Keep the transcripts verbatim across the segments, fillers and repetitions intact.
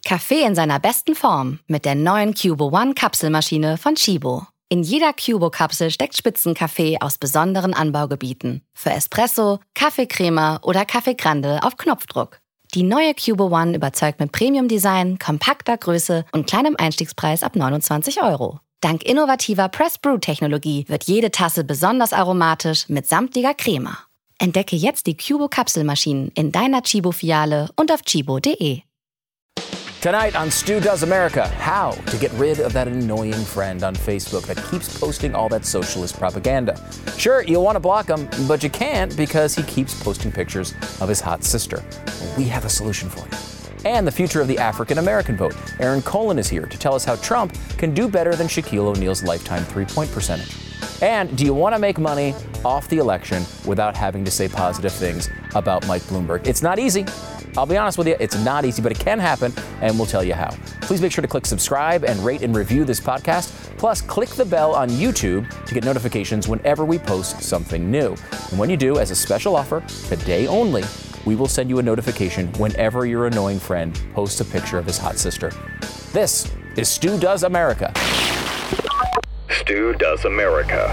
Kaffee in seiner besten Form mit der neuen Cubo One Kapselmaschine von Chibo. In jeder Cubo-Kapsel steckt Spitzenkaffee aus besonderen Anbaugebieten. Für Espresso, Kaffeecrema oder Kaffee Grande auf Knopfdruck. Die neue Cubo One überzeugt mit Premium-Design, kompakter Größe und kleinem Einstiegspreis ab neunundzwanzig Euro. Dank innovativer Press-Brew-Technologie wird jede Tasse besonders aromatisch mit samtlicher Crema. Entdecke jetzt die Cubo-Kapselmaschinen in deiner Chibo-Filiale und auf chibo punkt de. Tonight on Stu Does America, how to get rid of that annoying friend on Facebook that keeps posting all that socialist propaganda. Sure, you'll want to block him, but you can't because he keeps posting pictures of his hot sister. We have a solution for you. And the future of the African-American vote. Aaron Colin is here to tell us how Trump can do better than Shaquille O'Neal's lifetime three-point percentage. And do you want to make money off the election without having to say positive things about Mike Bloomberg? It's not easy. I'll be honest with you, it's not easy, but it can happen, and we'll tell you how. Please make sure to click subscribe and rate and review this podcast. Plus, click the bell on YouTube to get notifications whenever we post something new. And when you do, as a special offer, today only, we will send you a notification whenever your annoying friend posts a picture of his hot sister. This is Stu Does America. Stu Does America.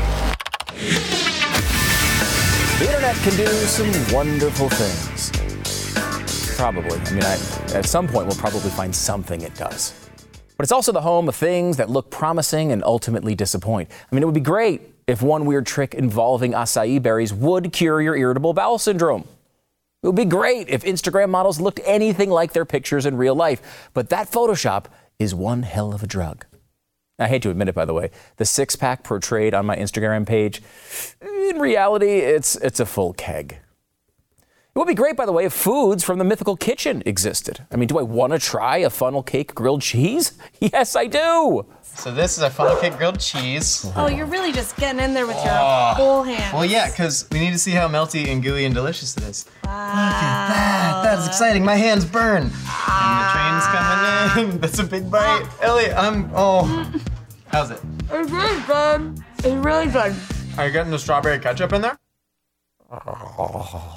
The internet can do some wonderful things. Probably. I mean, I, at some point, we'll probably find something it does. But it's also the home of things that look promising and ultimately disappoint. I mean, it would be great if one weird trick involving acai berries would cure your irritable bowel syndrome. It would be great if Instagram models looked anything like their pictures in real life. But that Photoshop is one hell of a drug. I hate to admit it, by the way. The six-pack portrayed on my Instagram page, in reality, it's it's a full keg. It would be great, by the way, if foods from the mythical kitchen existed. I mean, do I want to try a funnel cake grilled cheese? Yes, I do. So this is our funnel cake grilled cheese. Oh, you're really just getting in there with your oh. whole hands. Well, yeah, because we need to see how melty and gooey and delicious it is. Wow. Look at that. That is exciting. My hands burn. Ah. And the train's coming in. That's a big bite. Ah. Ellie, I'm, oh. How's it? It's really good. It's really good. Are you getting the strawberry ketchup in there? Oh.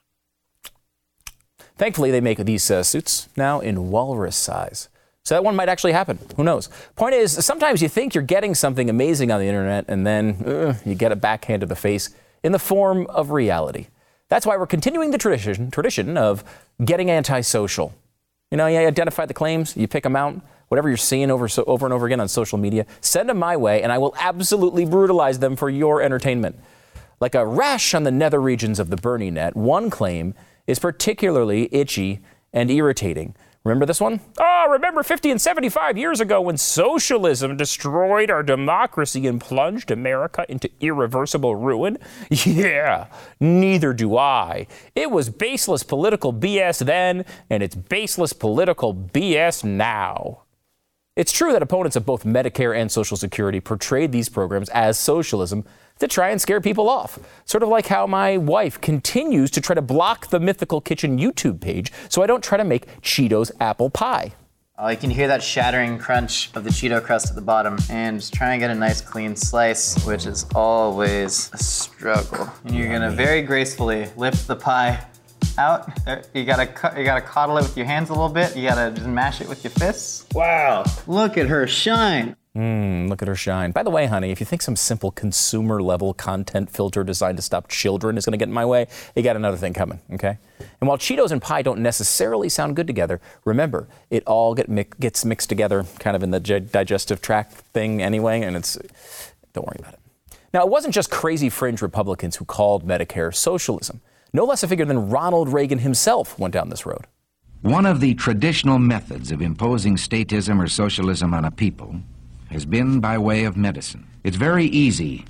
Thankfully, they make these uh, suits now in walrus size. So that one might actually happen. Who knows? Point is, sometimes you think you're getting something amazing on the internet, and then uh, you get a backhand to the face in the form of reality. That's why we're continuing the tradition tradition of getting antisocial. You know, you identify the claims, you pick them out, whatever you're seeing over, so, over and over again on social media, send them my way, and I will absolutely brutalize them for your entertainment. Like a rash on the nether regions of the Bernie net, one claim is particularly itchy and irritating. Remember this one? Oh, remember fifty and seventy-five years ago when socialism destroyed our democracy and plunged America into irreversible ruin? Yeah, neither do I. It was baseless political B S then, and it's baseless political B S now. It's true that opponents of both Medicare and Social Security portrayed these programs as socialism to try and scare people off. Sort of like how my wife continues to try to block the Mythical Kitchen YouTube page so I don't try to make Cheetos apple pie. Oh, you can hear that shattering crunch of the Cheeto crust at the bottom, and just try and get a nice clean slice, which is always a struggle. And you're gonna very gracefully lift the pie out. You gotta you gotta coddle it with your hands a little bit. You gotta just mash it with your fists. Wow, look at her shine. Mmm, look at her shine. By the way, honey, if you think some simple consumer-level content filter designed to stop children is going to get in my way, you got another thing coming, okay? And while Cheetos and pie don't necessarily sound good together, remember, it all get mi- gets mixed together kind of in the g- digestive tract thing anyway, and it's, don't worry about it. Now, it wasn't just crazy fringe Republicans who called Medicare socialism. No less a figure than Ronald Reagan himself went down this road. One of the traditional methods of imposing statism or socialism on a people has been by way of medicine. It's very easy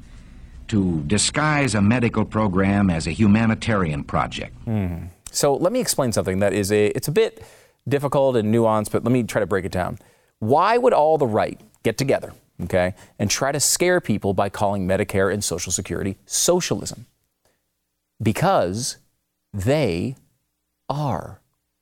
to disguise a medical program as a humanitarian project. Mm. So let me explain something that is a, it's a bit difficult and nuanced, but let me try to break it down. Why would all the right get together, okay, and try to scare people by calling Medicare and Social Security socialism? Because they are.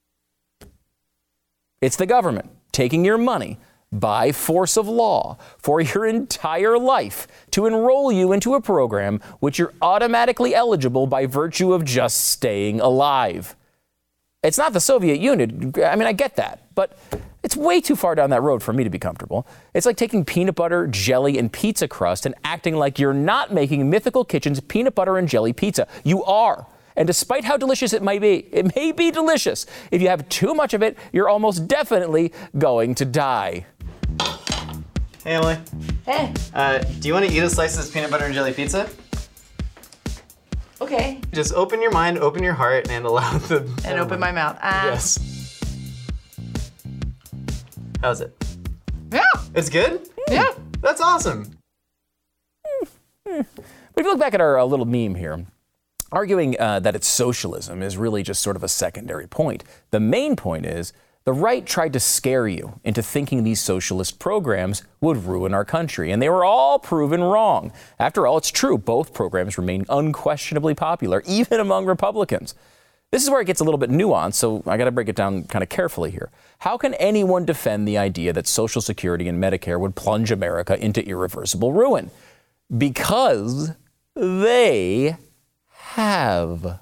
It's the government taking your money by force of law for your entire life to enroll you into a program which you're automatically eligible by virtue of just staying alive. It's not the Soviet Union. I mean, I get that. But It's way too far down that road for me to be comfortable. It's like taking peanut butter, jelly, and pizza crust and acting like you're not making Mythical Kitchen's peanut butter and jelly pizza. You are. And despite how delicious it might be, it may be delicious. If you have too much of it, you're almost definitely going to die. Hey, Emily. Hey. Uh, do you want to eat a slice of this peanut butter and jelly pizza? Okay. Just open your mind, open your heart, and allow the... And open my mouth. Ah. Yes. How's it? Yeah. It's good? Yeah. That's awesome. But if you look back at our uh, little meme here, arguing uh, that it's socialism is really just sort of a secondary point. The main point is the right tried to scare you into thinking these socialist programs would ruin our country, and they were all proven wrong. After all, it's true, both programs remain unquestionably popular, even among Republicans. This is where it gets a little bit nuanced, so I got to break it down kind of carefully here. How can anyone defend the idea that Social Security and Medicare would plunge America into irreversible ruin? Because they have.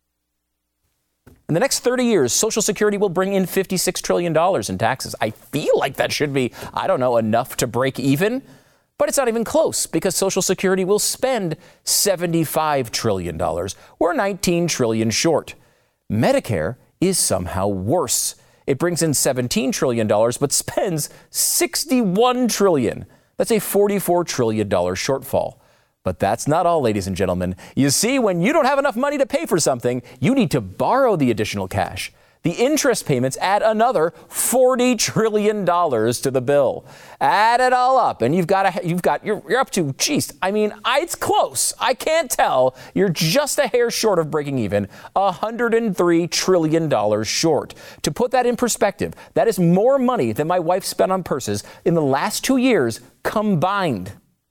In the next thirty years, Social Security will bring in fifty-six trillion dollars in taxes. I feel like that should be, I don't know, enough to break even. But it's not even close, because Social Security will spend seventy-five trillion dollars. We're nineteen trillion dollars short. Medicare is somehow worse. It brings in seventeen trillion dollars, but spends sixty-one trillion dollars. That's a forty-four trillion dollars shortfall. But that's not all, ladies and gentlemen. You see, when you don't have enough money to pay for something, you need to borrow the additional cash. The interest payments add another forty trillion dollars to the bill. Add it all up, and you've got a, you've got you're, you're up to, geez, I mean, I, it's close. I can't tell. You're just a hair short of breaking even, one hundred three trillion dollars short. To put that in perspective, that is more money than my wife spent on purses in the last two years combined.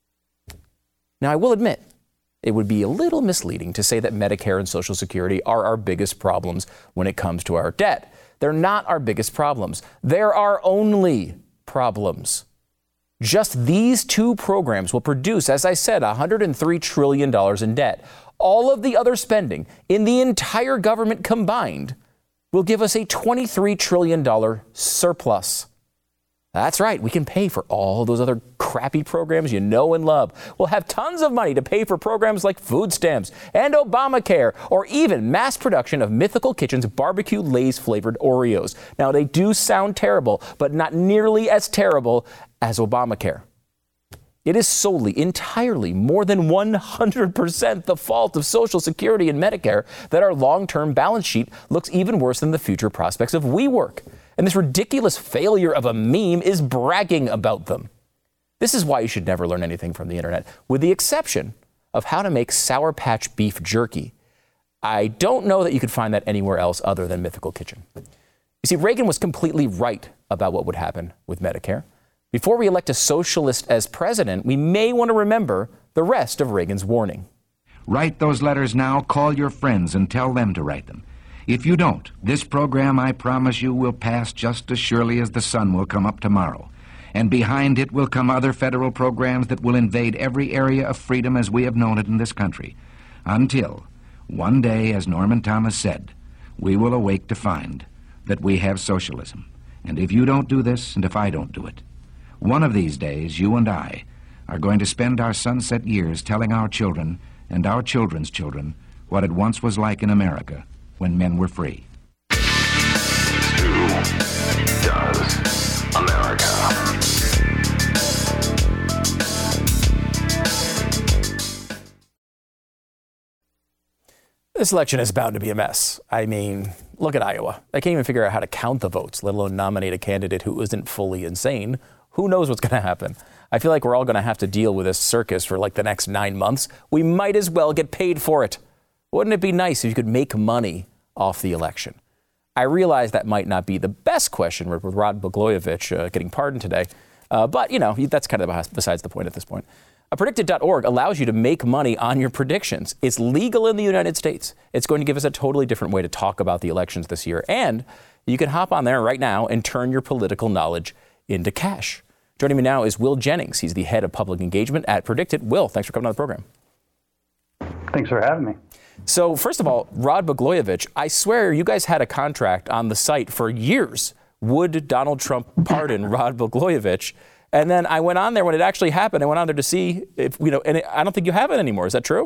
Now, I will admit, it would be a little misleading to say that Medicare and Social Security are our biggest problems when it comes to our debt. They're not our biggest problems. They're our only problems. Just these two programs will produce, as I said, one hundred three trillion dollars in debt. All of the other spending in the entire government combined will give us a twenty-three trillion dollars surplus. That's right, we can pay for all those other crappy programs you know and love. We'll have tons of money to pay for programs like food stamps and Obamacare, or even mass production of Mythical Kitchen's barbecue Lay's flavored Oreos. Now, they do sound terrible, but not nearly as terrible as Obamacare. It is solely, entirely, more than one hundred percent the fault of Social Security and Medicare that our long-term balance sheet looks even worse than the future prospects of WeWork. And this ridiculous failure of a meme is bragging about them. This is why you should never learn anything from the internet, with the exception of how to make Sour Patch beef jerky. I don't know that you could find that anywhere else other than Mythical Kitchen. You see, Reagan was completely right about what would happen with Medicare. Before we elect a socialist as president, we may want to remember the rest of Reagan's warning. Write those letters now, call your friends and tell them to write them. If you don't, this program, I promise you, will pass just as surely as the sun will come up tomorrow. And behind it will come other federal programs that will invade every area of freedom as we have known it in this country. Until, one day, as Norman Thomas said, we will awake to find that we have socialism. And if you don't do this, and if I don't do it, one of these days, you and I are going to spend our sunset years telling our children and our children's children what it once was like in America when men were free. Who does America? This election is bound to be a mess. I mean, look at Iowa. They can't even figure out how to count the votes, let alone nominate a candidate who isn't fully insane. Who knows what's going to happen? I feel like we're all going to have to deal with this circus for like the next nine months. We might as well get paid for it. Wouldn't it be nice if you could make money off the election? I realize that might not be the best question with Rod Blagojevich uh, getting pardoned today. Uh, but, you know, that's kind of besides the point at this point. Uh, predicted dot org allows you to make money on your predictions. It's legal in the United States. It's going to give us a totally different way to talk about the elections this year. And you can hop on there right now and turn your political knowledge into cash. Joining me now is Will Jennings. He's the head of public engagement at Predicted. Will, thanks for coming on the program. Thanks for having me. So first of all, Rod Blagojevich, I swear you guys had a contract on the site for years would Donald Trump pardon Rod Blagojevich? And then I went on there when it actually happened. I went on there to see if, you know, and it, I don't think you have it anymore. Is that true?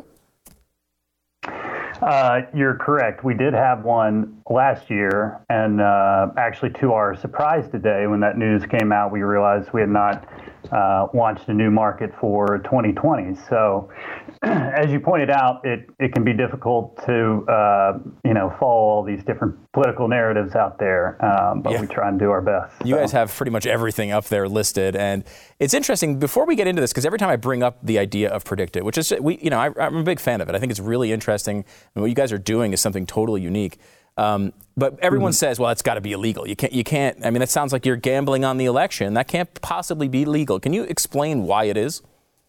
Uh, you're correct. We did have one last year, and uh, actually to our surprise today, when that news came out, we realized we had not uh, launched a new market for twenty twenty. So, as you pointed out, it, it can be difficult to, uh, you know, follow all these different political narratives out there, um, but yeah. we try and do our best. You so. guys have pretty much everything up there listed, and it's interesting. Before we get into this, because every time I bring up the idea of PredictIt, which is, we, you know, I, I'm a big fan of it. I think it's really interesting, and what you guys are doing is something totally unique. Um, but everyone mm-hmm. says, well, it's got to be illegal. You can't, you can't, I mean, that sounds like you're gambling on the election. That can't possibly be legal. Can you explain why it is?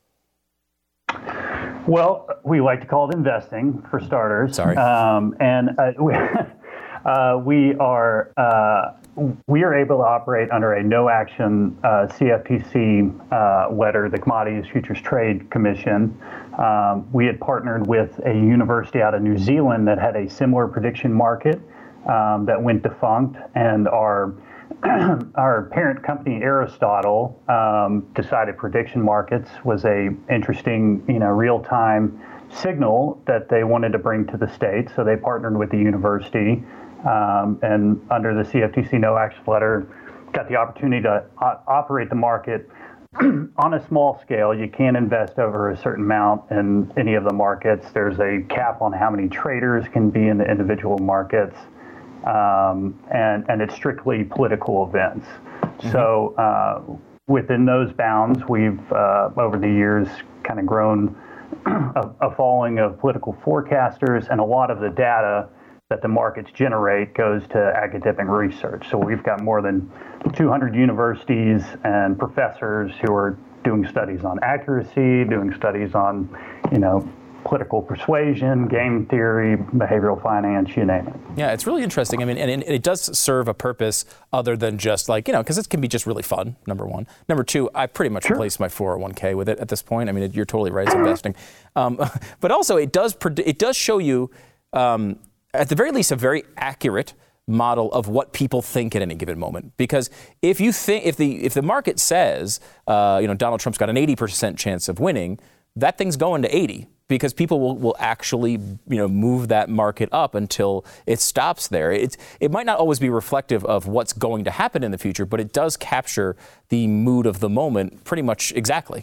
Well, we like to call it investing, for starters. Sorry. Um, and uh, we, uh, we are uh, we are able to operate under a no-action uh, C F T C uh, letter, the Commodities Futures Trade Commission. Um, we had partnered with a university out of New Zealand that had a similar prediction market um, that went defunct, and our our parent company Aristotle um, decided prediction markets was a interesting, you know, real-time signal that they wanted to bring to the state. So they partnered with the university, um, and under the C F T C no action letter, got the opportunity to o- operate the market on a small scale. You can't invest over a certain amount in any of the markets. There's a cap on how many traders can be in the individual markets. Um, and, and it's strictly political events. Mm-hmm. So uh, within those bounds, we've, uh, over the years, kind of grown a, a following of political forecasters, and a lot of the data that the markets generate goes to academic research. So we've got more than two hundred universities and professors who are doing studies on accuracy, doing studies on, you know, political persuasion, game theory, behavioral finance, you name it. Yeah, it's really interesting. I mean, and it does serve a purpose other than just like, you know, because it can be just really fun, number one. Number two, I pretty much sure. replaced my four oh one k with it at this point. I mean, it, you're totally right, it's investing. Um, but also, it does it does show you, um, at the very least, a very accurate model of what people think at any given moment. Because if you think, if the if the market says, uh, you know, Donald Trump's got an eighty percent chance of winning, that thing's going to eighty. Because people will, will actually, you know, move that market up until it stops there. It, it might not always be reflective of what's going to happen in the future, but it does capture the mood of the moment pretty much exactly.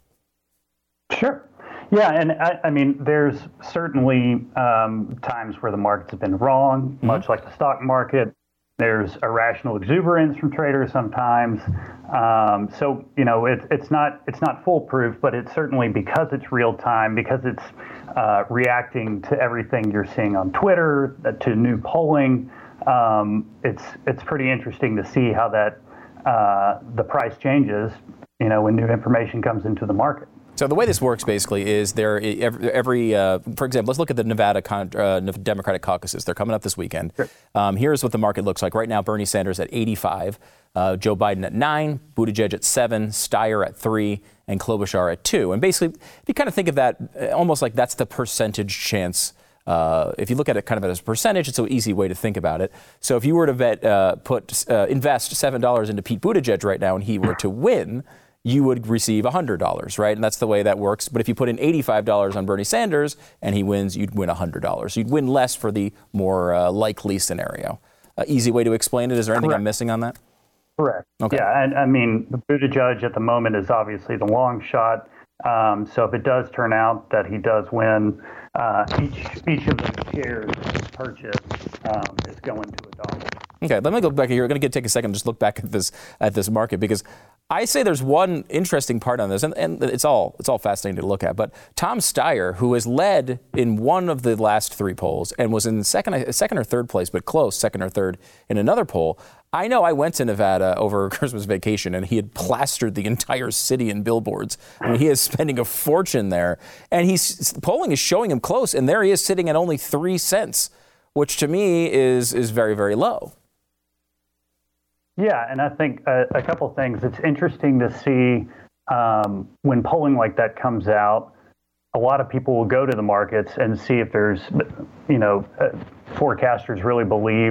Sure. Yeah, and I, I mean, there's certainly um, times where the markets have been wrong, mm-hmm. much like the stock market. There's irrational exuberance from traders sometimes. Um, so, you know, it, it's not it's not foolproof, but it's certainly, because it's real time, because it's uh, reacting to everything you're seeing on Twitter, uh, to new polling. Um, it's it's pretty interesting to see how that uh, the price changes, you know, when new information comes into the market. So the way this works basically is there every, every uh, for example, let's look at the Nevada con- uh, Democratic caucuses. They're coming up this weekend. Sure. Um, here's what the market looks like right now. Bernie Sanders at eighty-five, uh, Joe Biden at nine, Buttigieg at seven, Steyer at three, and Klobuchar at two. And basically, if you kind of think of that almost like that's the percentage chance. Uh, if you look at it kind of as a percentage, it's an easy way to think about it. So if you were to bet, uh, put uh, invest seven dollars into Pete Buttigieg right now and he were to win, you would receive one hundred dollars, right? And that's the way that works. But if you put in eighty-five dollars on Bernie Sanders and he wins, you'd win one hundred dollars. You'd win less for the more uh, likely scenario. Uh, easy way to explain it. Is there anything Correct. I'm missing on that? Correct. Okay. Yeah, and I mean, the Buttigieg at the moment is obviously the long shot. Um, so if it does turn out that he does win, uh, each each of the shares purchased um, is going to a dollar. Okay, let me go back here. We're going to get, take a second and just look back at this at this market, because I say there's one interesting part on this, and, and it's all it's all fascinating to look at. But Tom Steyer, who has led in one of the last three polls and was in second second or third place, but close second or third in another poll. I know I went to Nevada over Christmas vacation, and he had plastered the entire city in billboards. I mean, he is spending a fortune there, and he's polling is showing him close, and there he is sitting at only three cents, which to me is is very, very low. Yeah, and I think a, a couple things. It's interesting to see um, when polling like that comes out, a lot of people will go to the markets and see if there's, you know, uh, forecasters really believe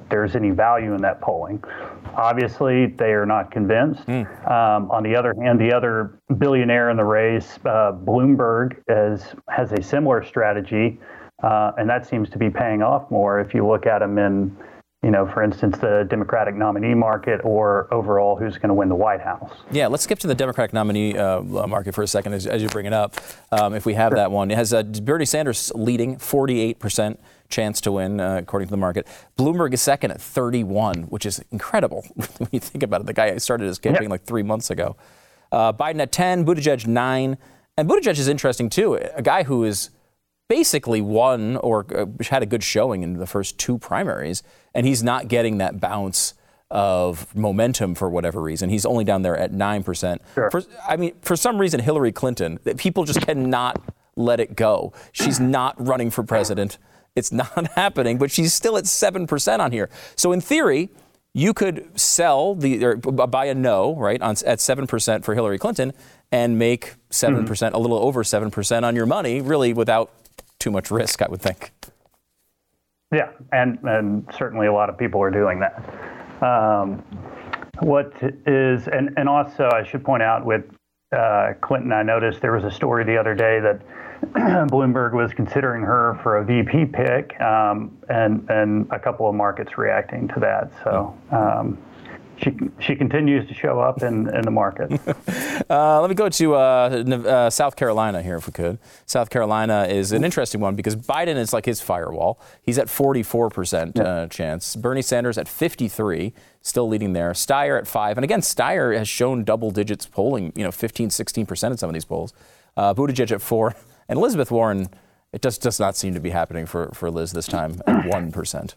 there's any value in that polling. Obviously, they are not convinced. Mm. Um, on the other hand, the other billionaire in the race, uh, Bloomberg, is, has a similar strategy, uh, and that seems to be paying off more if you look at him in, you know, for instance, the Democratic nominee market or overall who's going to win the White House. Yeah, let's skip to the Democratic nominee uh, market for a second as, as you bring it up. Um, if we have sure. that one. It has uh, Bernie Sanders leading, forty-eight percent chance to win, uh, according to the market. Bloomberg is second at thirty-one, which is incredible when you think about it. The guy started his campaign yep. like three months ago. Uh, Biden at ten, Buttigieg nine. And Buttigieg is interesting, too. A guy who is basically won or uh, had a good showing in the first two primaries, and he's not getting that bounce of momentum for whatever reason. He's only down there at nine percent. Sure. For, I mean, for some reason, Hillary Clinton, people just cannot let it go. She's not running for president. It's not happening, but she's still at seven percent on here. So in theory, you could sell the or buy a no, right, on, at seven percent for Hillary Clinton and make seven percent, mm-hmm. a little over seven percent on your money, really without too much risk, I would think. Yeah, and, and certainly a lot of people are doing that. Um, what is, and, and also I should point out with uh, Clinton, I noticed there was a story the other day that Bloomberg was considering her for a V P pick, um, and and a couple of markets reacting to that. So um, she she continues to show up in, in the market. uh, let me go to uh, uh, South Carolina here, if we could. South Carolina is an interesting one because Biden is like his firewall. He's at forty-four percent uh, yeah. chance. Bernie Sanders at fifty-three, still leading there. Steyer at five, and again, Steyer has shown double digits polling, you know, fifteen, sixteen percent in some of these polls. Uh, Buttigieg at four. And Elizabeth Warren, it just does not seem to be happening for, for Liz this time at one percent.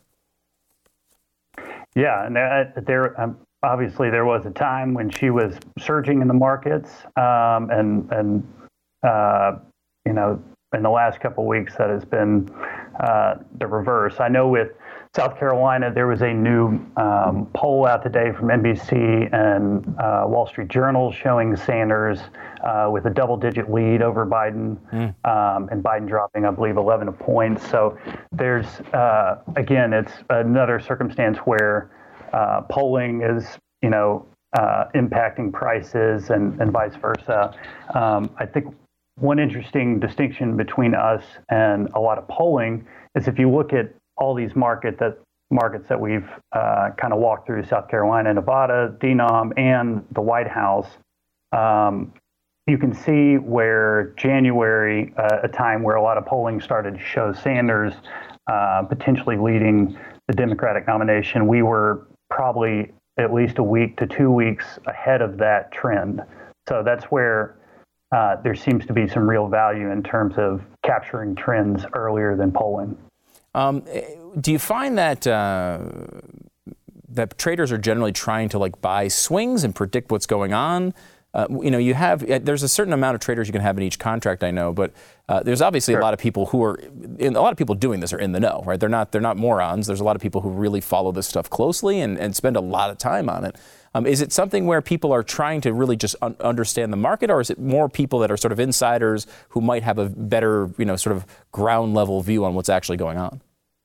Yeah, and there um, obviously there was a time when she was surging in the markets, um, and and uh, you know, in the last couple of weeks that has been uh, the reverse. I know with South Carolina, there was a new um, poll out today from N B C and uh, Wall Street Journal showing Sanders uh, with a double-digit lead over Biden, mm. um, and Biden dropping, I believe, eleven points. So there's, uh, again, it's another circumstance where uh, polling is, you know, uh, impacting prices and, and vice versa. Um, I think one interesting distinction between us and a lot of polling is if you look at all these market that markets that we've uh, kind of walked through, South Carolina, Nevada, D NOM, and the White House, um, you can see where January, uh, a time where a lot of polling started to show Sanders uh, potentially leading the Democratic nomination, we were probably at least a week to two weeks ahead of that trend. So that's where uh, there seems to be some real value in terms of capturing trends earlier than polling. Um, do you find that uh, that traders are generally trying to like buy swings and predict what's going on? Uh, you know, you have there's a certain amount of traders you can have in each contract, I know, but uh, there's obviously sure. a lot of people who are in, a lot of people doing this are in the know, right? They're not they're not morons. There's a lot of people who really follow this stuff closely and, and spend a lot of time on it. Um, is it something where people are trying to really just un- understand the market, or is it more people that are sort of insiders who might have a better, you know, sort of ground level view on what's actually going on?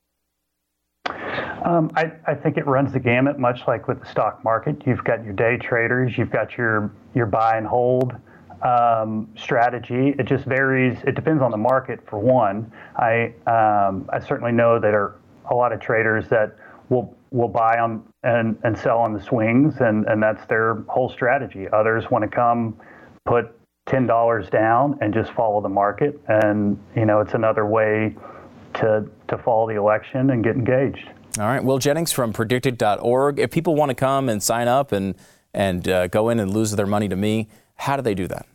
Um, I, I think it runs the gamut, much like with the stock market. You've got your day traders, you've got your your buy and hold um, strategy. It just varies. It depends on the market, for one. I um, I certainly know that are a lot of traders that will will buy on and, and sell on the swings, and, and that's their whole strategy. Others want to come, put ten dollars down, and just follow the market. And you know, it's another way to to follow the election and get engaged. All right. Will Jennings from predicted dot org. If people want to come and sign up and and uh, go in and lose their money to me, how do they do that?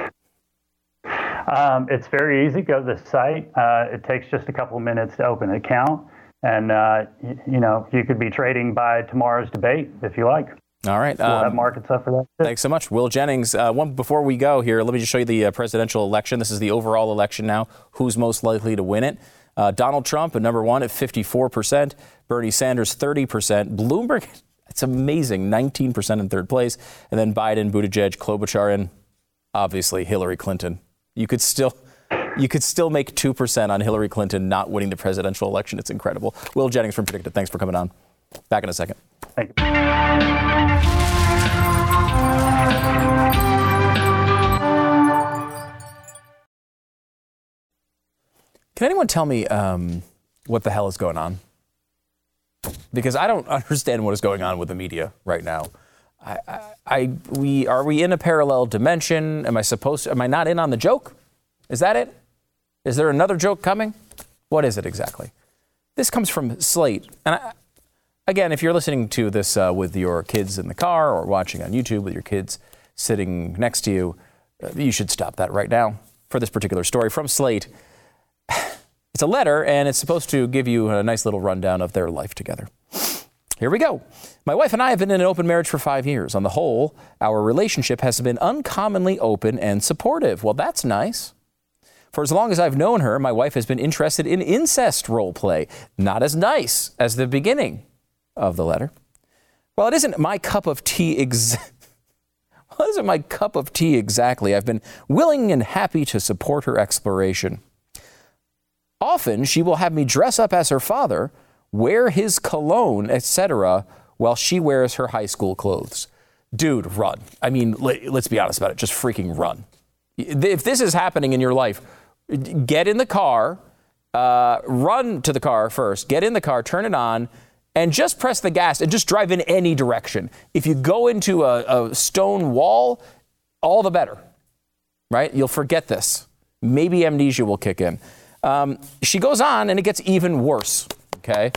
Um, it's very easy. Go to the site. Uh, it takes just a couple of minutes to open an account. And, uh, you, you know, you could be trading by tomorrow's debate if you like. All right. We'll um, have markets up for that too. Thanks so much. Will Jennings, uh, one before we go here, let me just show you the uh, presidential election. This is the overall election now. Who's most likely to win it? Uh, Donald Trump at number one at fifty-four percent. Bernie Sanders, thirty percent. Bloomberg, it's amazing, nineteen percent in third place. And then Biden, Buttigieg, Klobuchar, and obviously Hillary Clinton. You could still you could still make two percent on Hillary Clinton not winning the presidential election. It's incredible. Will Jennings from Predicted, thanks for coming on. Back in a second. Thank you. Can anyone tell me um, what the hell is going on? Because I don't understand what is going on with the media right now. I, I, I, we are we in a parallel dimension? Am I supposed to, am I not in on the joke? Is that it? Is there another joke coming? What is it exactly? This comes from Slate. And I, again, if you're listening to this uh, with your kids in the car or watching on YouTube with your kids sitting next to you, uh, you should stop that right now for this particular story from Slate. It's a letter, and it's supposed to give you a nice little rundown of their life together. Here we go. My wife and I have been in an open marriage for five years. On the whole, our relationship has been uncommonly open and supportive. Well, that's nice. For as long as I've known her, my wife has been interested in incest role play. Not as nice as the beginning of the letter. Well, it isn't my cup of tea ex- well, it isn't my cup of tea exactly. I've been willing and happy to support her exploration. Often, she will have me dress up as her father, wear his cologne, et cetera, while she wears her high school clothes. Dude, run. I mean, let's be honest about it. Just freaking run. If this is happening in your life, get in the car, uh, run to the car first, get in the car, turn it on, and just press the gas and just drive in any direction. If you go into a, a stone wall, all the better, right? You'll forget this. Maybe amnesia will kick in. Um, she goes on, and it gets even worse, okay?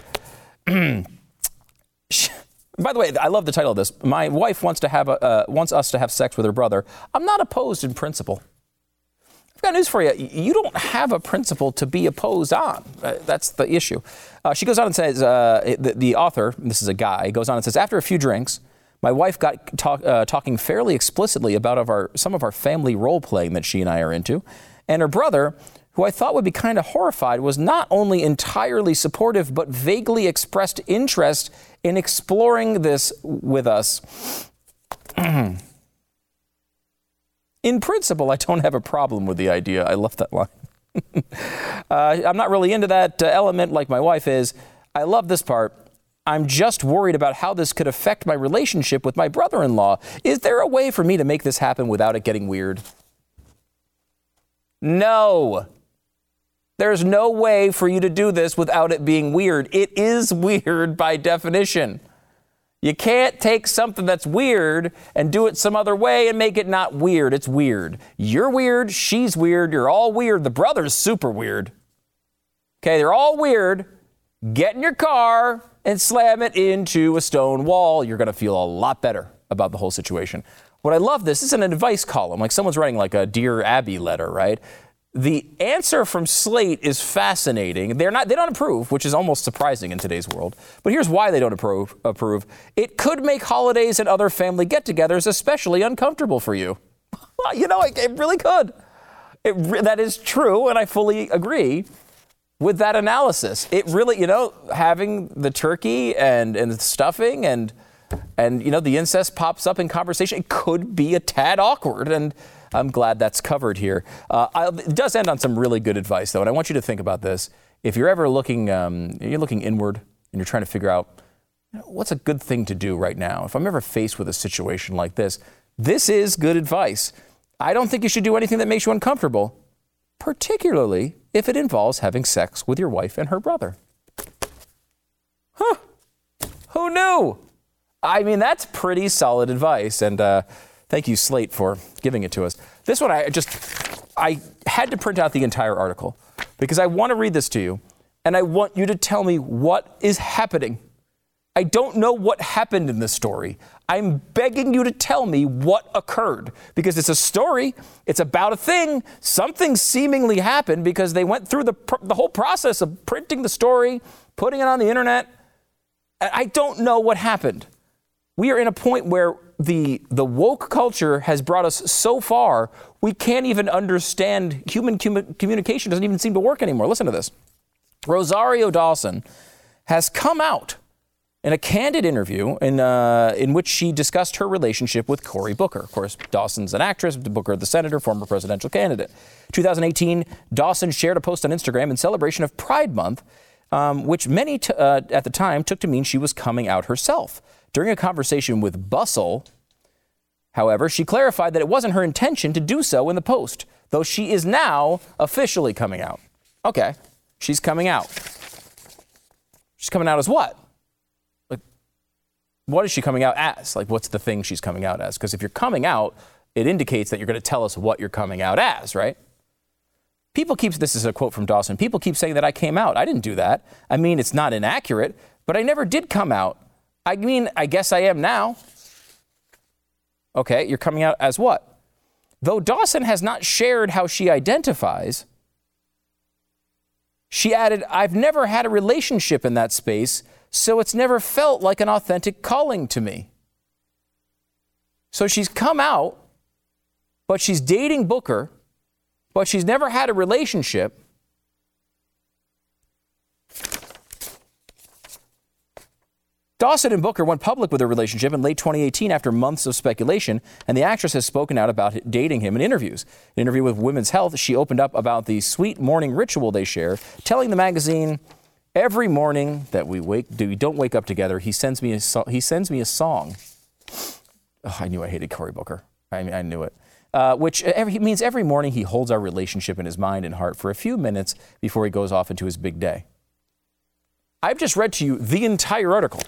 she, by the way, I love the title of this. My wife wants to have a, uh, wants us to have sex with her brother. I'm not opposed in principle. I've got news for you. You don't have a principle to be opposed on. Uh, that's the issue. Uh, she goes on and says, uh, the, the author, this is a guy, goes on and says, after a few drinks, my wife got talk, uh, talking fairly explicitly about of our, some of our family role playing that she and I are into, and her brother, who I thought would be kind of horrified, was not only entirely supportive, but vaguely expressed interest in exploring this with us. In principle, I don't have a problem with the idea. I love that line. uh, I'm not really into that uh, element like my wife is. I love this part. I'm just worried about how this could affect my relationship with my brother-in-law. Is there a way for me to make this happen without it getting weird? No. There's no way for you to do this without it being weird. It is weird by definition. You can't take something that's weird and do it some other way and make it not weird. It's weird. You're weird. She's weird. You're all weird. The brother's super weird. Okay, they're all weird. Get in your car and slam it into a stone wall. You're going to feel a lot better about the whole situation. What I love, this is an advice column. Like someone's writing like a Dear Abby letter, right? The answer from Slate is fascinating. They're not, they don't approve, which is almost surprising in today's world. But here's why they don't approve. approve. It could make holidays and other family get-togethers especially uncomfortable for you. Well, you know, it, it really could. It re- that is true, and I fully agree with that analysis. It really, you know, having the turkey and, and the stuffing and, and, you know, the incest pops up in conversation, it could be a tad awkward, and I'm glad that's covered here. Uh, I'll, it does end on some really good advice, though, and I want you to think about this. If you're ever looking, um, you're looking inward and you're trying to figure out, you know, what's a good thing to do right now? If I'm ever faced with a situation like this, this is good advice. I don't think you should do anything that makes you uncomfortable, particularly if it involves having sex with your wife and her brother. Huh? Who knew? I mean, that's pretty solid advice, and uh, thank you, Slate, for giving it to us. This one, I just, I had to print out the entire article because I want to read this to you, and I want you to tell me what is happening. I don't know what happened in this story. I'm begging you to tell me what occurred because it's a story. It's about a thing. Something seemingly happened because they went through the the whole process of printing the story, putting it on the internet. I don't know what happened. We are in a point where the the woke culture has brought us so far, we can't even understand human com- communication doesn't even seem to work anymore. Listen to this. Rosario Dawson has come out in a candid interview in uh, in which she discussed her relationship with Cory Booker. Of course, Dawson's an actress, Booker the senator, former presidential candidate. twenty eighteen, Dawson shared a post on Instagram in celebration of Pride Month um, which many t- uh, at the time took to mean she was coming out herself. During a conversation with Bustle, however, she clarified that it wasn't her intention to do so in the post, though she is now officially coming out. Okay, she's coming out. She's coming out as what? Like, what is she coming out as? Like, what's the thing she's coming out as? Because if you're coming out, it indicates that you're going to tell us what you're coming out as, right? People keep, this is a quote from Dawson, people keep saying that I came out. I didn't do that. I mean, it's not inaccurate, but I never did come out. I mean, I guess I am now. Okay, you're coming out as what? Though Dawson has not shared how she identifies, she added, I've never had a relationship in that space, so it's never felt like an authentic calling to me. So she's come out, but she's dating Booker, but she's never had a relationship. Dawson and Booker went public with their relationship in late twenty eighteen after months of speculation, and the actress has spoken out about dating him in interviews. In an interview with Women's Health, she opened up about the sweet morning ritual they share, telling the magazine, every morning that we wake, we don't wake up together, he sends me a, so- he sends me a song. Oh, I knew I hated Cory Booker. I mean, I knew it. Uh, which every, means every morning he holds our relationship in his mind and heart for a few minutes before he goes off into his big day. I've just read to you the entire article.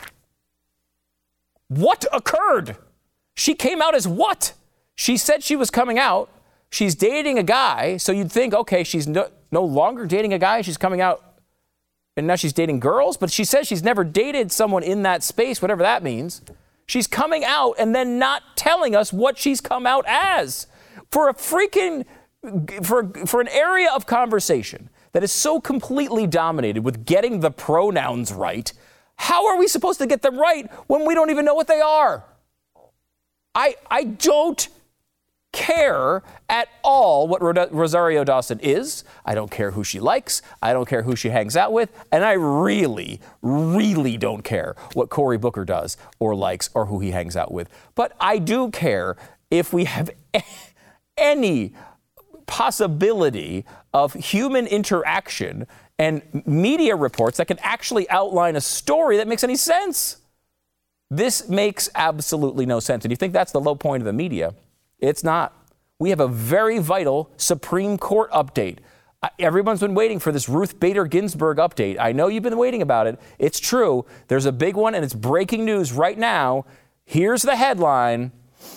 What occurred? She came out as what? She said she was coming out. She's dating a guy. So you'd think, okay, she's no, no longer dating a guy. She's coming out and now she's dating girls. But she says she's never dated someone in that space, whatever that means. She's coming out and then not telling us what she's come out as. For a freaking, for, for an area of conversation that is so completely dominated with getting the pronouns right, how are we supposed to get them right when we don't even know what they are? I I don't care at all what Rosario Dawson is. I don't care who she likes. I don't care who she hangs out with. And I really, really don't care what Cory Booker does or likes or who he hangs out with. But I do care if we have any possibility of human interaction and media reports that can actually outline a story that makes any sense. This makes absolutely no sense. And you think that's the low point of the media? It's not. We have a very vital Supreme Court update. Everyone's been waiting for this Ruth Bader Ginsburg update. I know you've been waiting about it. It's true. There's a big one, and it's breaking news right now. Here's the headline.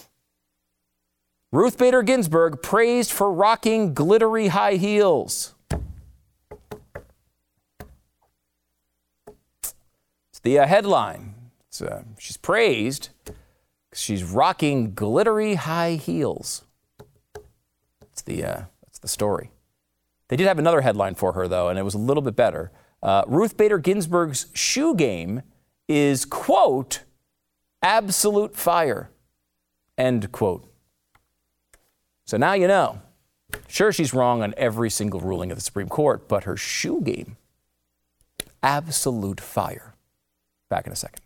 Ruth Bader Ginsburg praised for rocking glittery high heels. The uh, headline, it's, uh, she's praised because she's rocking glittery high heels. That's the, uh, that's the story. They did have another headline for her, though, and it was a little bit better. Uh, Ruth Bader Ginsburg's shoe game is, quote, absolute fire, end quote. So now you know. Sure, she's wrong on every single ruling of the Supreme Court, but her shoe game, absolute fire. Back in a second.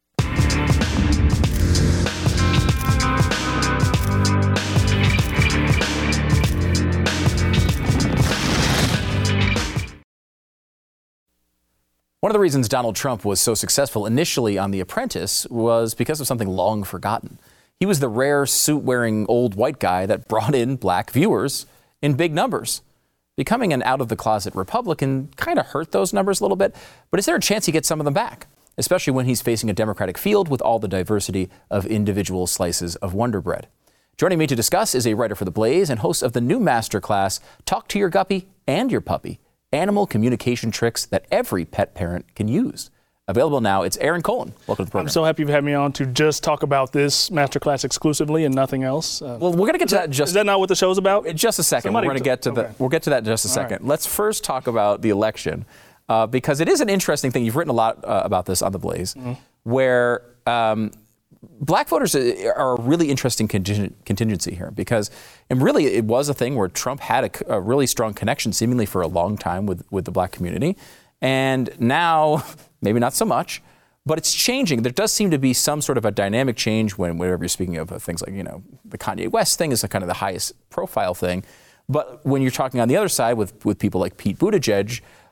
One of the reasons Donald Trump was so successful initially on The Apprentice was because of something long forgotten. He was the rare suit-wearing old white guy that brought in black viewers in big numbers. Becoming an out-of-the-closet Republican kind of hurt those numbers a little bit, but is there a chance he gets some of them back? Especially when he's facing a Democratic field with all the diversity of individual slices of Wonder Bread. Joining me to discuss is a writer for The Blaze and host of the new masterclass, Talk to Your Guppy and Your Puppy, Animal Communication Tricks That Every Pet Parent Can Use. Available now, it's Aaron Cohen. Welcome to the program. I'm so happy you've had me on to just talk about this masterclass exclusively and nothing else. Uh, well, we're going to get to that, that just... Is that not what the show's about? In just a second. Somebody we're going to get to okay. the. We'll get to that in just a All second. right. Let's first talk about the election. Uh, because it is an interesting thing. You've written a lot uh, about this on The Blaze, mm-hmm. where um, black voters are a really interesting contingent, contingency here. Because, and really, it was a thing where Trump had a, a really strong connection, seemingly for a long time, with, with the black community. And now, maybe not so much, but it's changing. There does seem to be some sort of a dynamic change when, whenever you're speaking of uh, things like, you know, the Kanye West thing is a kind of the highest profile thing. But when you're talking on the other side with, with people like Pete Buttigieg,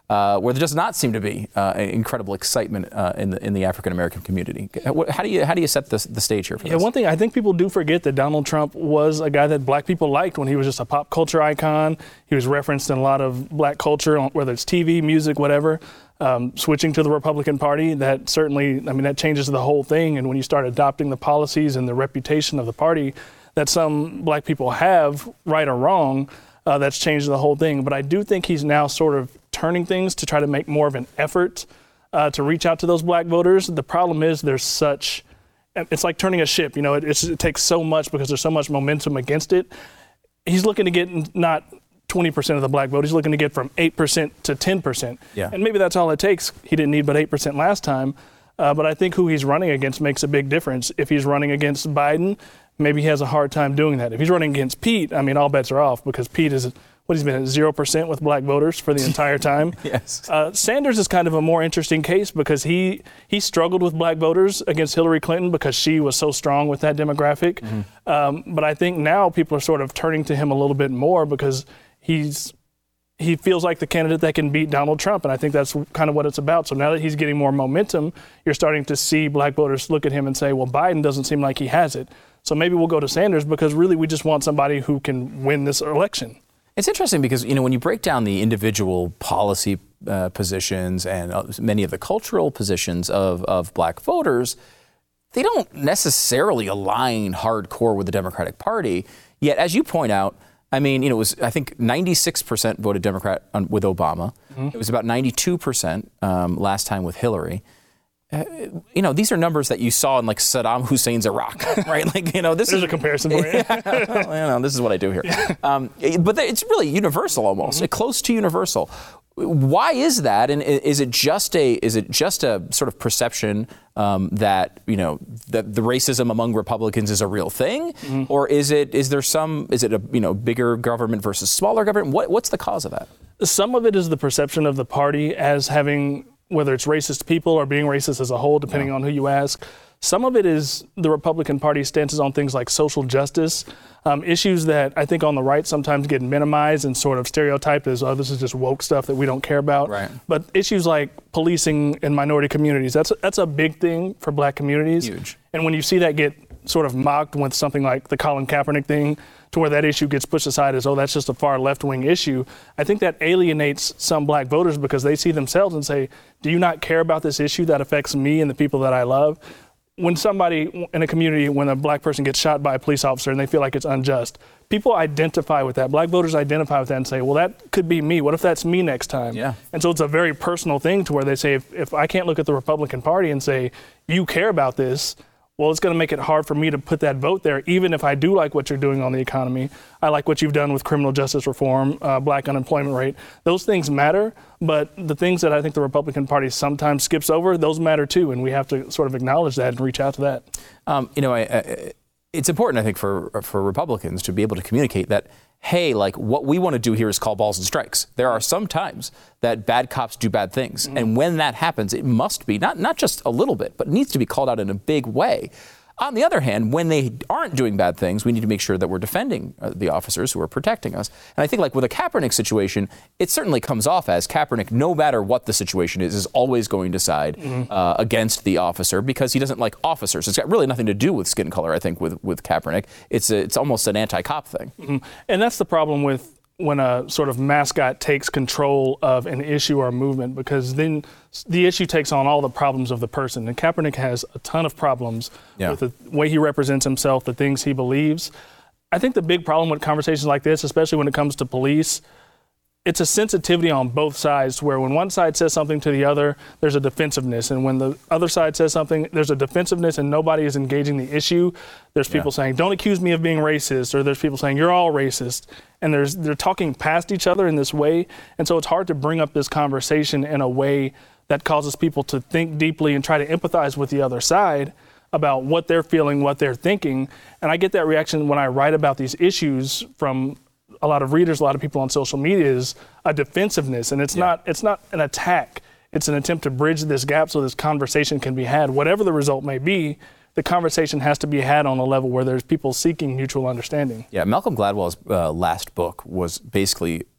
uh, where there does not seem to be uh, incredible excitement uh, in the in the African American community. How do you how do you set the the stage here for yeah, this? One thing I think people do forget that Donald Trump was a guy that black people liked when he was just a pop culture icon. He was referenced in a lot of black culture, whether it's T V, music, whatever. Um, switching to the Republican Party, that certainly, I mean, that changes the whole thing. And when you start adopting the policies and the reputation of the party that some black people have, right or wrong, uh, that's changed the whole thing. But I do think he's now sort of turning things to try to make more of an effort uh, to reach out to those black voters. The problem is there's such, it's like turning a ship, you know, it, it's, it takes so much because there's so much momentum against it. He's looking to get not twenty percent of the black vote. He's looking to get from eight percent to ten percent. Yeah. And maybe that's all it takes. He didn't need but eight percent last time. Uh, but I think who he's running against makes a big difference. If he's running against Biden, maybe he has a hard time doing that. If he's running against Pete, I mean, all bets are off because Pete is, what he's been at zero percent with black voters for the entire time. Yes. Uh, Sanders is kind of a more interesting case because he he struggled with black voters against Hillary Clinton because she was so strong with that demographic. Mm-hmm. Um, but I think now people are sort of turning to him a little bit more because he's he feels like the candidate that can beat Donald Trump, and I think that's kind of what it's about. So now that he's getting more momentum, you're starting to see black voters look at him and say, well, Biden doesn't seem like he has it. So maybe we'll go to Sanders because really we just want somebody who can win this election. It's interesting because, you know, when you break down the individual policy uh, positions and uh, many of the cultural positions of, of black voters, they don't necessarily align hardcore with the Democratic Party. Yet, as you point out, I mean, you know, it was, I think, ninety-six percent voted Democrat on, with Obama. Mm-hmm. It was about ninety-two percent um, last time with Hillary. Uh, you know, these are numbers that you saw in, like, Saddam Hussein's Iraq, right? Like, you know, this There's is a comparison for you. Yeah, well, you know, this is what I do here. Um, but it's really universal almost, mm-hmm. close to universal. Why is that? And is it just a is it just a sort of perception um, that, you know, that the racism among Republicans is a real thing, mm-hmm. or is it is there some is it a you know bigger government versus smaller government? What what's the cause of that? Some of it is the perception of the party as having, whether it's racist people or being racist as a whole, depending yeah. on who you ask. Some of it is the Republican Party's stances on things like social justice, um, issues that I think on the right sometimes get minimized and sort of stereotyped as, oh, this is just woke stuff that we don't care about. Right. But issues like policing in minority communities, that's, that's a big thing for black communities. Huge. And when you see that get sort of mocked with something like the Colin Kaepernick thing, to where that issue gets pushed aside as, oh, that's just a far left-wing issue, I think that alienates some black voters because they see themselves and say, do you not care about this issue that affects me and the people that I love? When somebody in a community, when a black person gets shot by a police officer and they feel like it's unjust, people identify with that. Black voters identify with that and say, well, that could be me. What if that's me next time? Yeah. And so it's a very personal thing to where they say, if, if I can't look at the Republican Party and say, you care about this, well, it's going to make it hard for me to put that vote there, even if I do like what you're doing on the economy. I like what you've done with criminal justice reform, uh, black unemployment rate. Those things matter, but the things that I think the Republican Party sometimes skips over, those matter too, and we have to sort of acknowledge that and reach out to that. Um, you know, I, I, it's important, I think, for for Republicans to be able to communicate that, hey, like, what we want to do here is call balls and strikes. There are some times that bad cops do bad things. Mm-hmm. And when that happens, it must be not, not just a little bit, but it needs to be called out in a big way. On the other hand, when they aren't doing bad things, we need to make sure that we're defending uh, the officers who are protecting us. And I think, like with a Kaepernick situation, it certainly comes off as Kaepernick, no matter what the situation is, is always going to side mm-hmm. uh, against the officer because he doesn't like officers. It's got really nothing to do with skin color, I think, with, with Kaepernick. It's a, it's almost an anti-cop thing. Mm-hmm. And that's the problem with when a sort of mascot takes control of an issue or a movement, because then the issue takes on all the problems of the person. And Kaepernick has a ton of problems yeah. with the way he represents himself, the things he believes. I think the big problem with conversations like this, especially when it comes to police, it's a sensitivity on both sides where when one side says something to the other, there's a defensiveness. And when the other side says something, there's a defensiveness and nobody is engaging the issue. There's people yeah. saying, don't accuse me of being racist, or there's people saying, you're all racist. And there's they're talking past each other in this way. And so it's hard to bring up this conversation in a way that causes people to think deeply and try to empathize with the other side about what they're feeling, what they're thinking. And I get that reaction when I write about these issues from a lot of readers, a lot of people on social media, is a defensiveness. And it's yeah. not it's not an attack. It's an attempt to bridge this gap so this conversation can be had. Whatever the result may be, the conversation has to be had on a level where there's people seeking mutual understanding. Yeah, Malcolm Gladwell's uh, last book was basically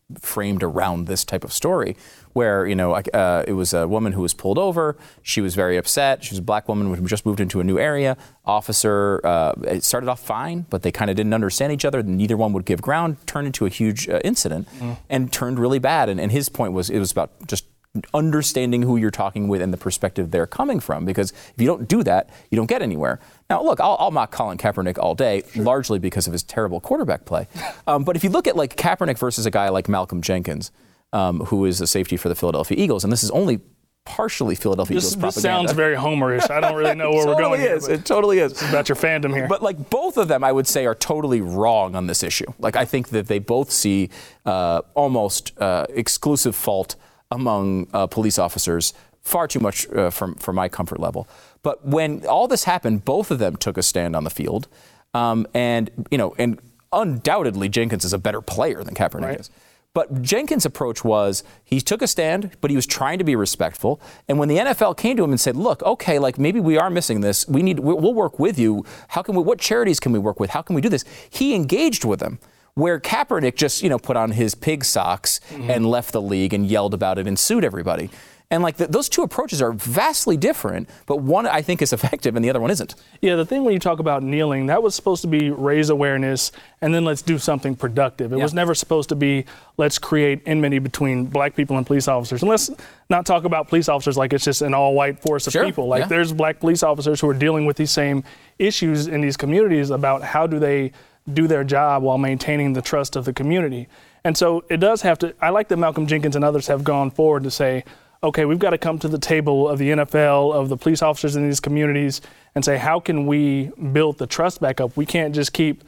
framed around this type of story where, you know, uh, it was a woman who was pulled over. She was very upset. She was a black woman who just moved into a new area. Officer, uh, it started off fine, but they kind of didn't understand each other. Neither one would give ground, turned into a huge uh, incident mm. and turned really bad. And, and his point was it was about just understanding who you're talking with and the perspective they're coming from, because if you don't do that, you don't get anywhere. Now, look, I'll, I'll mock Colin Kaepernick all day, sure. largely because of his terrible quarterback play. Um, but if you look at like Kaepernick versus a guy like Malcolm Jenkins, um, who is a safety for the Philadelphia Eagles, and this is only partially Philadelphia this, Eagles this propaganda. Sounds very Homerish. I don't really know where totally we're going. Is. Here, it totally is. It's about your fandom here. But like both of them, I would say, are totally wrong on this issue. Like I think that they both see uh, almost uh, exclusive fault among uh, police officers, far too much uh, from for my comfort level. But when all this happened, both of them took a stand on the field, um, and you know, and undoubtedly Jenkins is a better player than Kaepernick right. is. But Jenkins' approach was he took a stand, but he was trying to be respectful. And when the N F L came to him and said, "Look, okay, like maybe we are missing this. We need we'll work with you. How can we? What charities can we work with? How can we do this?" He engaged with them. Where Kaepernick just, you know, put on his pig socks mm-hmm. and left the league and yelled about it and sued everybody. And like the, those two approaches are vastly different, but one I think is effective and the other one isn't. Yeah, the thing when you talk about kneeling, that was supposed to be raise awareness and then let's do something productive. It yeah. was never supposed to be let's create enmity between black people and police officers. And let's not talk about police officers like it's just an all-white force of sure. people. Like yeah. there's black police officers who are dealing with these same issues in these communities about how do they do their job while maintaining the trust of the community. And so it does have to, I like that Malcolm Jenkins and others have gone forward to say, okay, we've got to come to the table of the N F L, of the police officers in these communities, and say, how can we build the trust back up? We can't just keep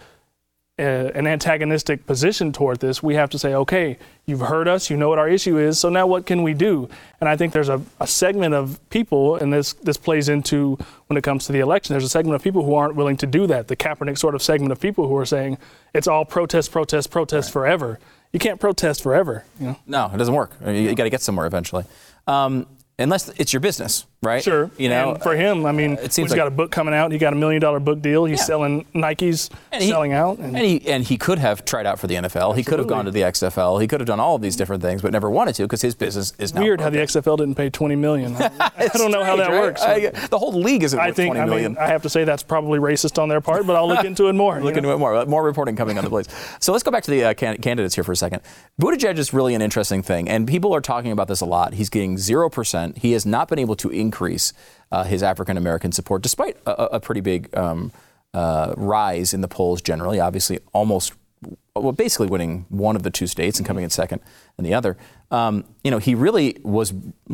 a, an antagonistic position toward this. We have to say, okay, you've heard us, you know what our issue is, so now what can we do? And I think there's a, a segment of people, and this this plays into when it comes to the election, there's a segment of people who aren't willing to do that, the Kaepernick sort of segment of people who are saying, it's all protest, protest, protest right. forever. You can't protest forever. You know? No, it doesn't work. You, you got to get somewhere eventually. Um, unless it's your business, right? Sure. You know, and for him, I mean, uh, it seems he's like, got a book coming out. He got a million dollar book deal. He's yeah. selling Nikes, and he, selling out. And, and he and he could have tried out for the N F L. Absolutely. He could have gone to the X F L. He could have done all of these different things, but never wanted to because his business is now weird broken. how the X F L didn't pay twenty million dollars. I, I don't know how that right? works. So. I, the whole league isn't I worth think, twenty million I mean, I have to say that's probably racist on their part, but I'll look into it more. Look into know? it more. More reporting coming on the Blaze. So let's go back to the uh, can- candidates here for a second. Buttigieg is really an interesting thing, and people are talking about this a lot. He's getting zero percent. He has not been able to increase uh, his African-American support, despite a, a pretty big um, uh, rise in the polls generally, obviously almost, well, basically winning one of the two states and coming in second in the other. Um, you know, he really was,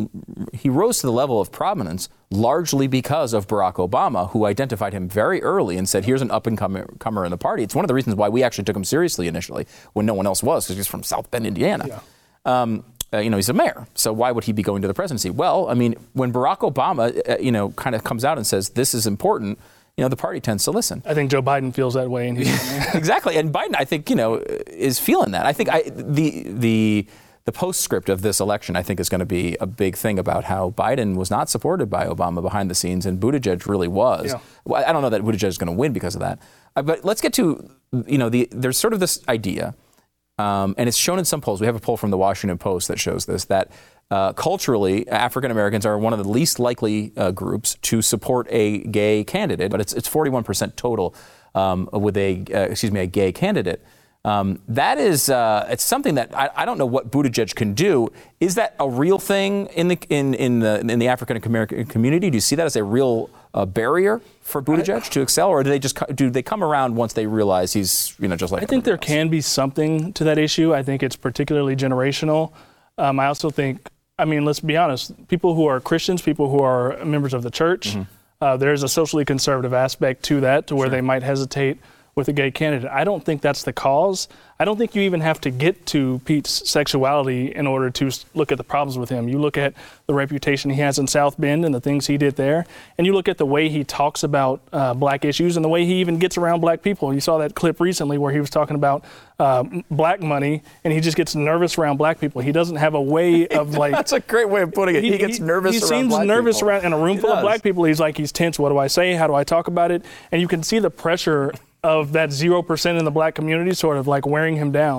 he rose to the level of prominence largely because of Barack Obama, who identified him very early and said, here's an up-and-comer in the party. It's one of the reasons why we actually took him seriously initially when no one else was, because he's from South Bend, Indiana. Yeah. Um, Uh, you know, he's a mayor, so why would he be going to the presidency? Well, I mean, when Barack Obama, uh, you know, kind of comes out and says this is important, you know, the party tends to listen. I think Joe Biden feels that way. And exactly, and Biden, I think, you know, is feeling that. I think I, the the the postscript of this election, I think, is going to be a big thing about how Biden was not supported by Obama behind the scenes, and Buttigieg really was. Yeah. Well, I don't know that Buttigieg is going to win because of that, uh, but let's get to, you know, the there's sort of this idea. Um, and it's shown in some polls. We have a poll from the Washington Post that shows this, that uh, culturally, African Americans are one of the least likely uh, groups to support a gay candidate, but it's it's forty-one percent total um, with a, uh, excuse me, a gay candidate. Um, that is, uh, it's something that I, I don't know what Buttigieg can do. Is that a real thing in the in in the in the African American community? Do you see that as a real uh, barrier for Buttigieg I, to excel, or do they just do they come around once they realize he's, you know, just like? I think there else? can be something to that issue. I think it's particularly generational. Um, I also think, I mean, let's be honest. People who are Christians, people who are members of the church, mm-hmm. uh, there's a socially conservative aspect to that, to where sure. they might hesitate with a gay candidate. I don't think that's the cause. I don't think you even have to get to Pete's sexuality in order to look at the problems with him. You look at the reputation he has in South Bend and the things he did there, and you look at the way he talks about uh, black issues and the way he even gets around black people. You saw that clip recently where he was talking about uh, black money, and he just gets nervous around black people. He doesn't have a way of like... That's a great way of putting it. He, he gets nervous he around seems black nervous people. around in a room He full does. of black people. He's like, he's tense. What do I say? How do I talk about it? And you can see the pressure of that zero percent in the black community sort of like wearing him down.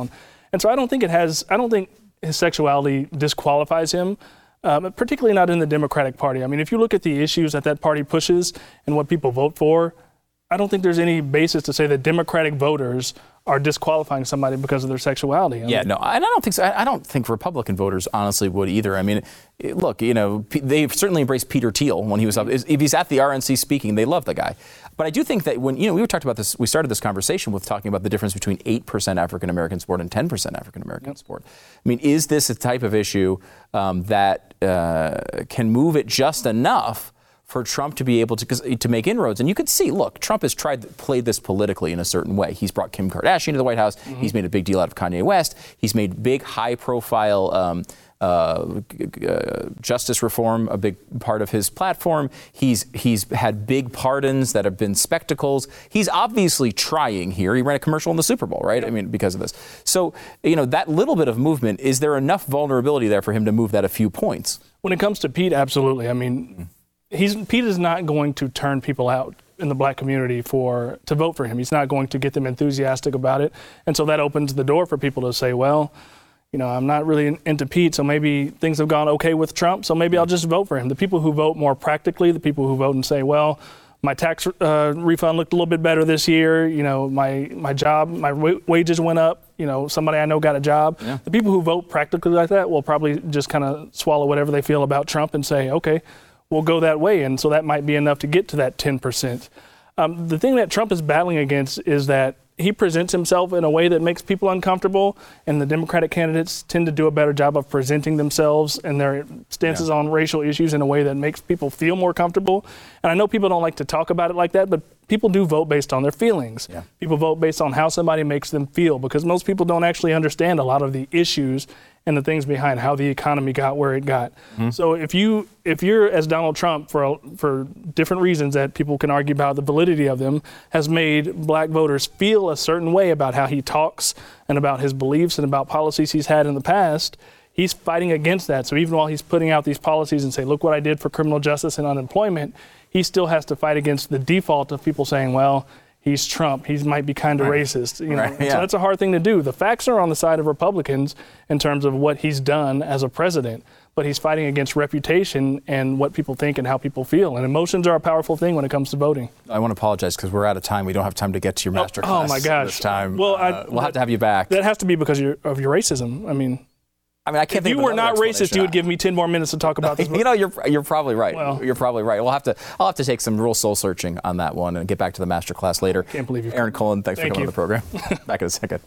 And so I don't think it has, I don't think his sexuality disqualifies him, um, particularly not in the Democratic Party. I mean, if you look at the issues that that party pushes and what people vote for, I don't think there's any basis to say that Democratic voters are disqualifying somebody because of their sexuality. I yeah, mean, no, I don't think so. I don't think Republican voters honestly would either. I mean, look, you know, they've certainly embraced Peter Thiel when he was up. If he's at the R N C speaking, they love the guy. But I do think that when, you know, we were talking about this, we started this conversation with talking about the difference between eight percent African American support and ten percent African American yep. support. I mean, is this a type of issue um, that uh, can move it just enough for Trump to be able to to make inroads? And you could see, look, Trump has tried played this politically in a certain way. He's brought Kim Kardashian to the White House. Mm-hmm. He's made a big deal out of Kanye West. He's made big, high-profile um, uh, uh, justice reform a big part of his platform. He's he's had big pardons that have been spectacles. He's obviously trying here. He ran a commercial in the Super Bowl, right? I mean, because of this. So, you know, that little bit of movement, is there enough vulnerability there for him to move that a few points? When it comes to Pete, absolutely. I mean, mm-hmm. He's, Pete is not going to turn people out in the black community for to vote for him. He's not going to get them enthusiastic about it. And so that opens the door for people to say, well, you know, I'm not really into Pete, so maybe things have gone okay with Trump, so maybe I'll just vote for him. The people who vote more practically, the people who vote and say, well, my tax uh, refund looked a little bit better this year, you know, my, my job, my w- wages went up, you know, somebody I know got a job. Yeah. The people who vote practically like that will probably just kind of swallow whatever they feel about Trump and say, okay, we'll go that way. And so that might be enough to get to that ten percent. Um, the thing that Trump is battling against is that he presents himself in a way that makes people uncomfortable, and the Democratic candidates tend to do a better job of presenting themselves and their stances yeah. on racial issues in a way that makes people feel more comfortable. And I know people don't like to talk about it like that, but people do vote based on their feelings. Yeah. People vote based on how somebody makes them feel, because most people don't actually understand a lot of the issues and the things behind how the economy got where it got. Mm-hmm. So if you if you're as Donald Trump, for for different reasons that people can argue about the validity of them, has made black voters feel a certain way about how he talks and about his beliefs and about policies he's had in the past, he's fighting against that. So even while he's putting out these policies and say, look what I did for criminal justice and unemployment, he still has to fight against the default of people saying, well, he's Trump. He might be kind of right. racist. You know? Right, yeah. So that's a hard thing to do. The facts are on the side of Republicans in terms of what he's done as a president, but he's fighting against reputation and what people think and how people feel. And emotions are a powerful thing when it comes to voting. I want to apologize because we're out of time. We don't have time to get to your master oh, class oh my gosh. this time. Well, uh, I, we'll that, have to have you back. That has to be because you're, of your racism. I mean, I mean, I can't if think you of were not racist, you would give me ten more minutes to talk about this. You know, you're you're probably right. Well, you're probably right. We'll have to. I'll have to take some real soul searching on that one and get back to the master class later. Can't believe you. Aaron Cullen, thanks Thank for coming you. on the program. Back in a second.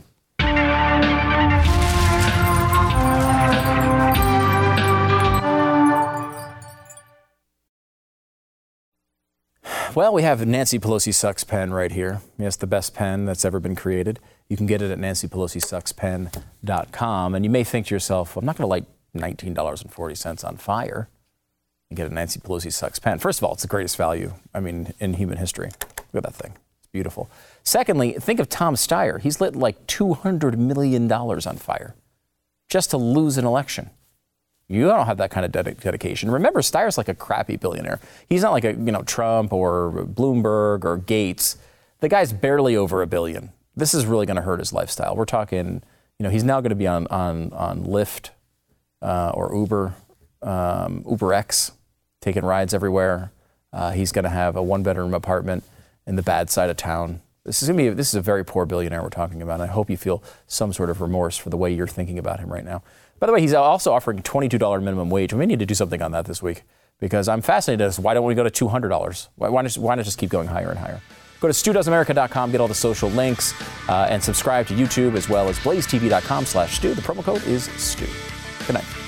Well, we have Nancy Pelosi Sucks pen right here. Yes, the best pen that's ever been created. You can get it at nancy pelosi sucks pen dot com. And you may think to yourself, I'm not going to light nineteen dollars and forty cents on fire and get a Nancy Pelosi Sucks pen. First of all, it's the greatest value, I mean, in human history. Look at that thing. It's beautiful. Secondly, think of Tom Steyer. He's lit like two hundred million dollars on fire just to lose an election. You don't have that kind of ded- dedication. Remember, Steyer's like a crappy billionaire. He's not like a, you know, Trump or Bloomberg or Gates. The guy's barely over a billion. This is really going to hurt his lifestyle. We're talking, you know, he's now going to be on on on Lyft uh, or Uber, um, UberX, taking rides everywhere. Uh, he's going to have a one-bedroom apartment in the bad side of town. This is going to be this is a very poor billionaire we're talking about. And I hope you feel some sort of remorse for the way you're thinking about him right now. By the way, he's also offering twenty-two dollars minimum wage. We may need to do something on that this week because I'm fascinated as why don't we go to two hundred dollars? Why, why, not, why not just keep going higher and higher? Go to stu does america dot com, get all the social links, uh, and subscribe to YouTube as well as blaze t v dot com slash stu. The promo code is Stu. Good night.